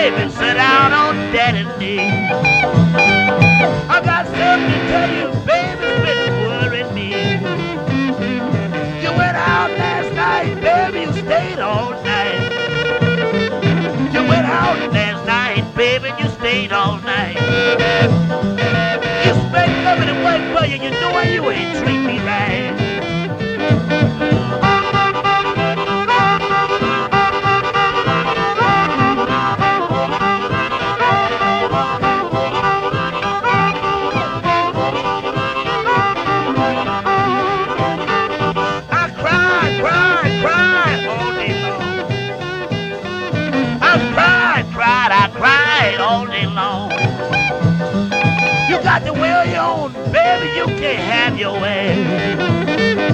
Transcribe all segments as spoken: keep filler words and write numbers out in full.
baby, sit down on daddy's knee. I got something to tell you, baby, it's been worrying me. You went out last night, baby, you stayed all night. You went out last night, baby, you stayed all night. You spent coming to work for you, you know you ain't treat me right. I cried, cried, cried all day long. I cried, cried, I cried all day long. You got to will your own, baby, you can't have your way.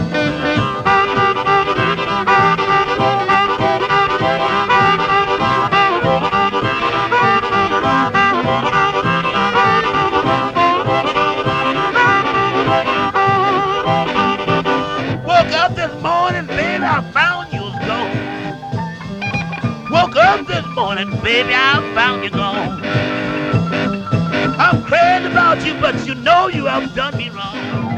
Woke up this morning, baby, I found you was gone. Woke up this morning, baby, I found you gone. I'm crazy about you, but you know you have done me wrong.